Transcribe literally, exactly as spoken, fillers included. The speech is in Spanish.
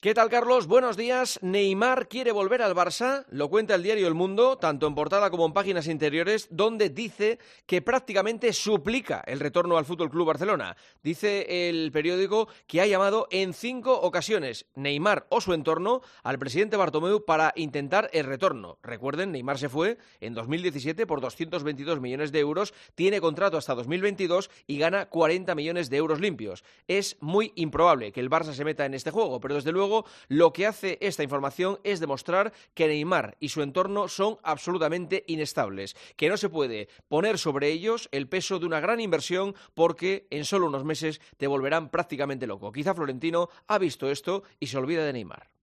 ¿Qué tal, Carlos? Buenos días. Neymar quiere volver al Barça, lo cuenta el diario El Mundo, tanto en portada como en páginas interiores, donde dice que prácticamente suplica el retorno al F C Barcelona. Dice el periódico que ha llamado en cinco ocasiones, Neymar o su entorno, al presidente Bartomeu para intentar el retorno. Recuerden, Neymar se fue en dos mil diecisiete por doscientos veintidós millones de euros, tiene contrato hasta dos mil veintidós y gana cuarenta millones de euros limpios. Es muy improbable que el Barça se meta en este juego, pero desde luego lo que hace esta información es demostrar que Neymar y su entorno son absolutamente inestables, que no se puede poner sobre ellos el peso de una gran inversión porque en solo unos meses te volverán prácticamente loco. Quizá Florentino ha visto esto y se olvida de Neymar.